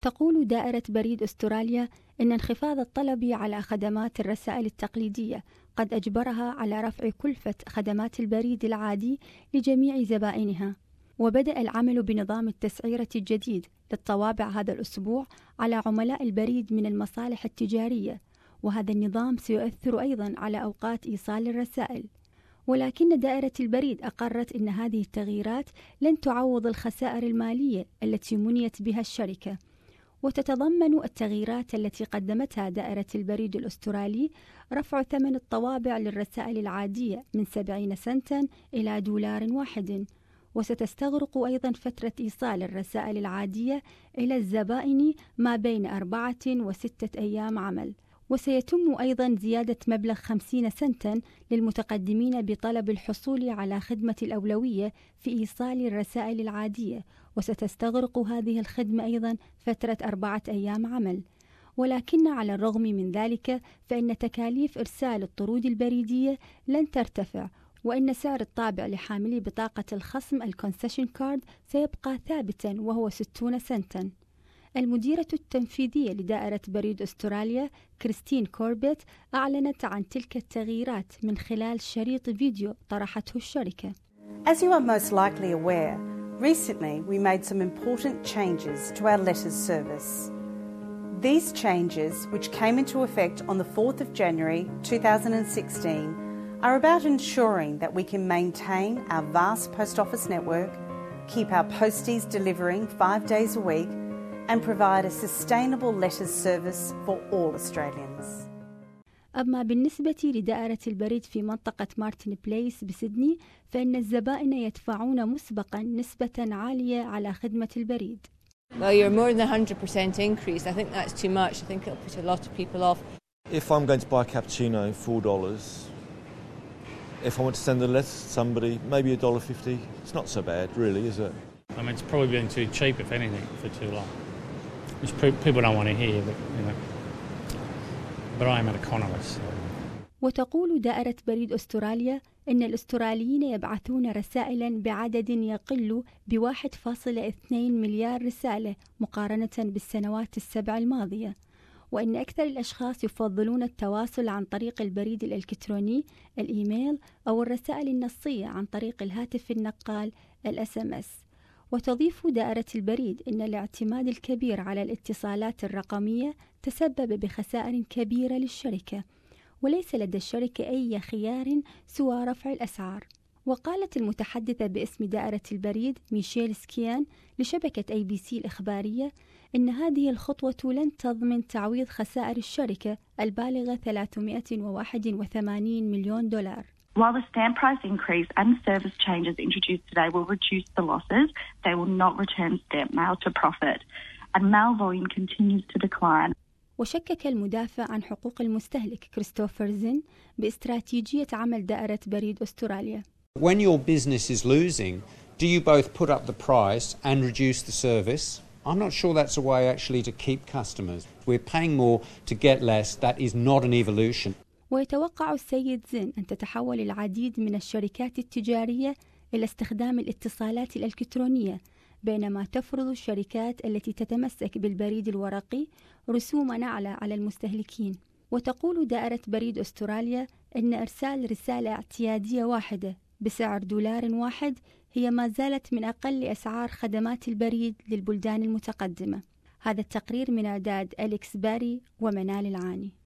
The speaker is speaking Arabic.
تقول دائرة بريد أستراليا إن انخفاض الطلب على خدمات الرسائل التقليدية قد أجبرها على رفع كلفة خدمات البريد العادي لجميع زبائنها، وبدأ العمل بنظام التسعيرة الجديد للطوابع هذا الأسبوع على عملاء البريد من المصالح التجارية، وهذا النظام سيؤثر أيضا على أوقات إيصال الرسائل. ولكن دائرة البريد أقرت أن هذه التغييرات لن تعوض الخسائر المالية التي منيت بها الشركة، وتتضمن التغييرات التي قدمتها دائرة البريد الأسترالي رفع ثمن الطوابع للرسائل العادية من 70 سنتا إلى $1، وستستغرق أيضا فترة إيصال الرسائل العادية إلى الزبائن ما بين 4 و6 أيام عمل. وسيتم أيضا زيادة مبلغ 50 سنتا للمتقدمين بطلب الحصول على خدمة الأولوية في إيصال الرسائل العادية، وستستغرق هذه الخدمة أيضا فترة 4 أيام عمل. ولكن على الرغم من ذلك فإن تكاليف إرسال الطرود البريدية لن ترتفع، وإن سعر الطابع لحاملي بطاقة الخصم الكونسيشن كارد سيبقى ثابتا وهو 60 سنتا. المديرة التنفيذية لدائرة بريد أستراليا كريستين كوربيت أعلنت عن تلك التغييرات من خلال شريط فيديو طرحته الشركة. As you are most likely aware, recently we made some important changes to our letters service. These changes, which came into effect on the 4th of January 2016, are about ensuring that we can maintain our vast post office network, keep our posties delivering 5 days a week, and provide a sustainable letters service for all Australians. أما بالنسبة لدائرة البريد في منطقة مارتن بليس بسيدني، فإن الزبائن يدفعون مسبقا نسبة عالية على خدمة البريد. Well, you're more than 100% increase. I think that's too much. I think it'll put a lot of people off. If I'm going to buy a cappuccino, $4. If I want to send a letter to somebody, maybe $1.50. It's not so bad, really, is it? I mean, it's probably been too cheap, if anything, for too long. Which people don't want to hear, but I am an economist. So. وتقول دائرة بريد أستراليا إن الأستراليين يبعثون رسائلا بعدد يقل ب1.2 مليار رسالة مقارنة بالسنوات ال7 الماضية، وإن أكثر الأشخاص يفضلون التواصل عن طريق البريد الإلكتروني الإيميل أو الرسائل النصية عن طريق الهاتف النقال SMS. وتضيف دائرة البريد إن الاعتماد الكبير على الاتصالات الرقمية تسبب بخسائر كبيرة للشركة، وليس لدى الشركة أي خيار سوى رفع الأسعار. وقالت المتحدثة باسم دائرة البريد ميشيل سكيان لشبكة ABC الإخبارية إن هذه الخطوة لن تضمن تعويض خسائر الشركة البالغة $381 مليون. While the stamp price increase and service changes introduced today will reduce the losses, they will not return stamp mail to profit, and mail volume continues to decline. وشكك المدافع عن حقوق المستهلك كريستوفر زين باستراتيجية عمل دائرة بريد أستراليا. When your business is losing, do you both put up the price and reduce the service? I'm not sure that's a way actually to keep customers. We're paying more to get less. That is not an evolution. ويتوقع السيد زين أن تتحول العديد من الشركات التجارية إلى استخدام الاتصالات الإلكترونية، بينما تفرض الشركات التي تتمسك بالبريد الورقي رسوما أعلى على المستهلكين. وتقول دائرة بريد أستراليا أن إرسال رسالة اعتيادية واحدة بسعر $1 هي ما زالت من أقل أسعار خدمات البريد للبلدان المتقدمة. هذا التقرير من إعداد أليكس باري ومنال العاني.